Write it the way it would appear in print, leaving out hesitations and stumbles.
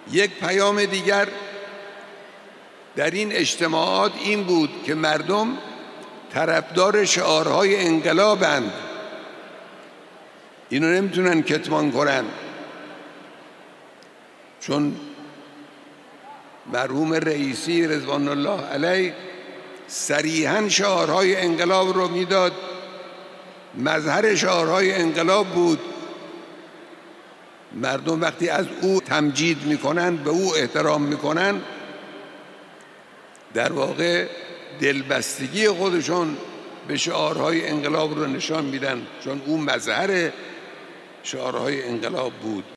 یک پیام دیگر در این اجتماعات این بود که مردم طرفدار شعارهای انقلابند، اینو نمیتونن کتمان کنن، چون مرحوم رئیسی رضوان الله علیه صریحاً شعارهای انقلاب رو میداد، مظهر شعارهای انقلاب بود. مردم وقتی از او تمجید میکنن، به او احترام میکنن، در واقع دلبستگی خودشون به شعارهای انقلاب رو نشان میدن، چون او مظهر شعارهای انقلاب بود.